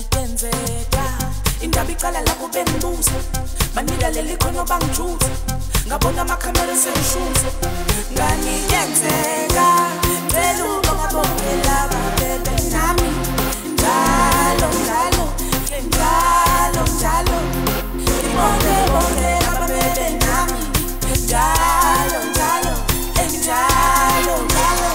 kuyenzeka indaba iqala lapho bengibuza banika leli khono bangijutha ngabona amakhamera sengishuza ngani kuyenzeka cela ubongabongela babebe nami njalo njalo njalo njalo ibonge bongela babebe nami njalo njalo njalo njalo.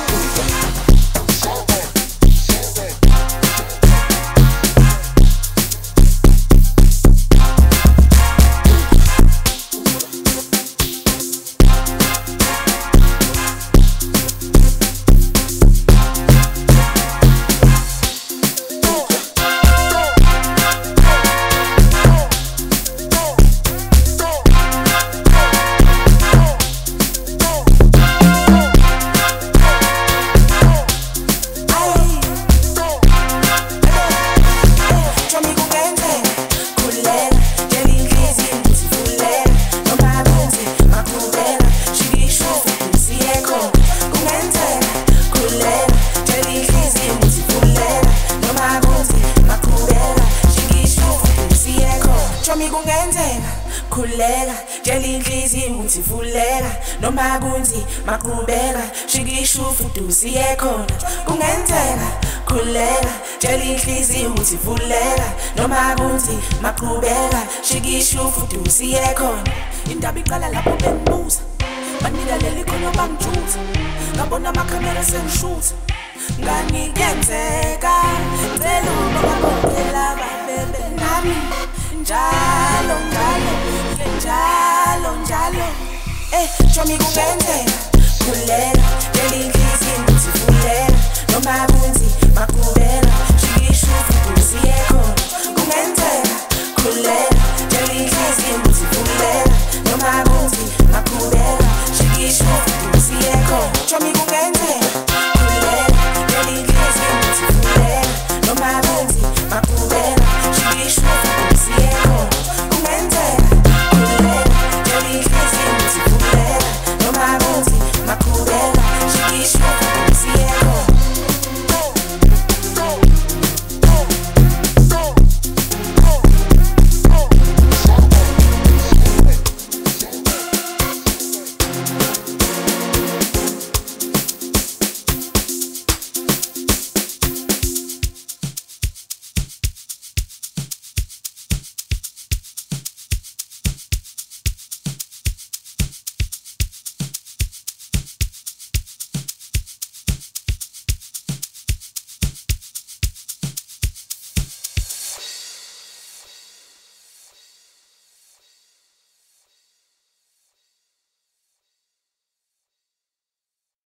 Khuleka tshela inhliziyo ukuthi vuleka noma kunzi maqhubeka shikisha ufudusi yekhona kungenzeka khuleka tshela inhliziyo ukuthi vuleka noma kunzi maqhubeka shikisha ufudusi yekhona indaba iqala lapho bengibuza banika leli khono bangijutha ngabona amakhamera sengishutha ngani kuyenzeka cela ubongabongela babebe nami njalo njalo njalo njalo Jomi kungenzeka khuleka tshela inhliziyo ukuthi vuleka noma kunzi maqhubeka shikisha ufudusi yekhona